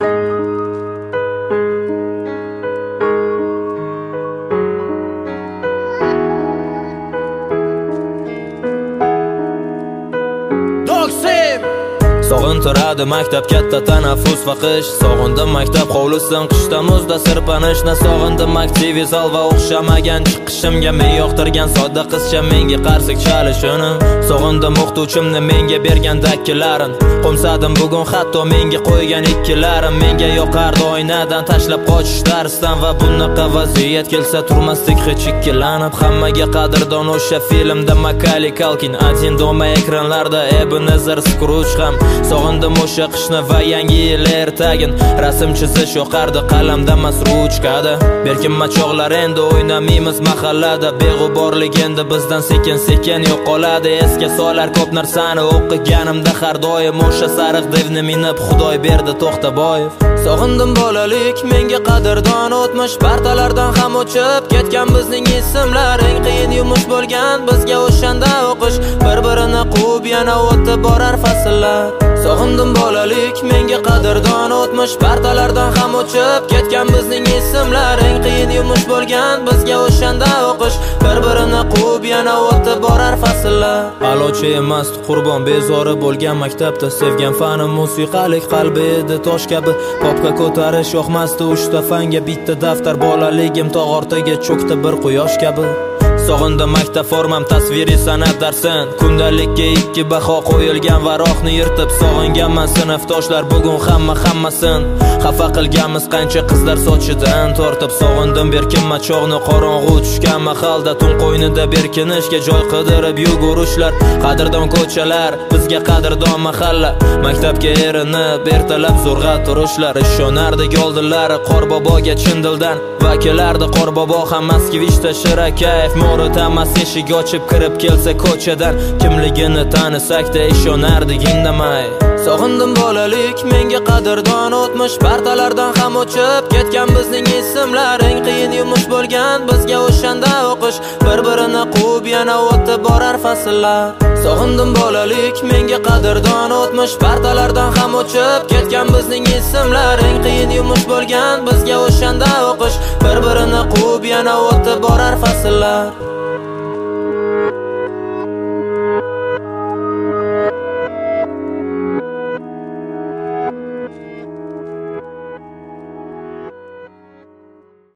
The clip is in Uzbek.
Sog'intiradi maktab katta tanaffus va qish. Sog'indim maktab hovlisin qishda muzda sirpanishni. Sog'indim aktiviy zal va o'xshamagan chiqishimga. Men yoqtirgan sodda qizcha menga qarsik chalishini. Sog'indim o'qituvchimni menga bergan dakkilarin. Qo'msadim bugun hatto menga qo'ygan ikkilarim. Menga yoqardi oynadan tashlab qochish darsdan. Va bunaqa vaziyat kelsa turmasdik hech ikkilanib. Hammaga qadrdon o'sha filmda Macaulay Culkin, Atin Doma ekranlarda Ebenezer Scrooge ham. Sog'indim o'sha qishni va yangi yil ertagin. Rasm chizish yoqardi qalamda emas ruchkada. Berkinma chog'lar endi o'ynamaymiz mahallada. Beg'uborlik endi bizdan sekin-sekin yo'qoladi. Esga solar ko'p narsani o'qiganimda har doim o'sha sariq devni minib Xudoy berdi To'xtaboyev. Sog'indim bolalik, menga qadrdon o'tmish. Partalardan ham o'chib ketgan bizning ismlar. Eng qiyin yumush bo'lgan bizga o'shanda o'qish. Bir-birini quvib yana o'tib borar fasllar. Sog'indim bolalik, menga qadrdon o'tmish. Partalardan ham o'chib ketgan bizning ismlar. Eng qiyin yumush bo'lgan bizga o'shanda o'qish. Bir-birini quvib yana o'tib borar fasllar. Alochi emas qurbon bezori bo'lgan maktabda. Sevgan fanim musiqalik qalbi edi tosh kabi. Popka ko'tarish yoqmasdi uchta fanga. Bitta daftar bolaligim tog' ortiga cho'kdi bir quyosh kabi. Sog'indim maktab formam tasviriy san'at darsin. Kundalikka 2 baho qo'yilgan varoqni yirtib sog'inganman sinfdoshlar bugun hammasin. Xafa qilganmiz qancha qizlar sochidan tortib. Sog'indim berkinma chog'ni qorong'u tushgan mahalda. Tun qo'ynida berkinishga joy qidirib yugurishlar. Qadrdon ko'chalar bizga qadrdon mahalla. Maktabga erinib ertalab zo'rg'a turishlar. Ishonardik oldinlari Qorboboga chin dildan. Va kelardi Qorbobo ham Moskvishda shirakayf. Mo'ritamas eshik ochib kirib kelsa ko'chadan. Kimligini tanisakda ishonardik indamay. Sog'indim bolalik, menga qadrdon o'tmish. Partalardan ham o'chib ketgan bizning ismlar. Eng qiyin yumush bo'lgan bizga o'shanda o'qish. Bir-birini quvib yana o'tib borar fasllar. Sog'indim bolalik, menga qadrdon o'tmish. Partalardan ham o'chib ketgan bizning ismlar. Eng qiyin yumush bo'lgan bizga o'shanda o'qish. Bir-birini quvib yana o'tib borar fasllar.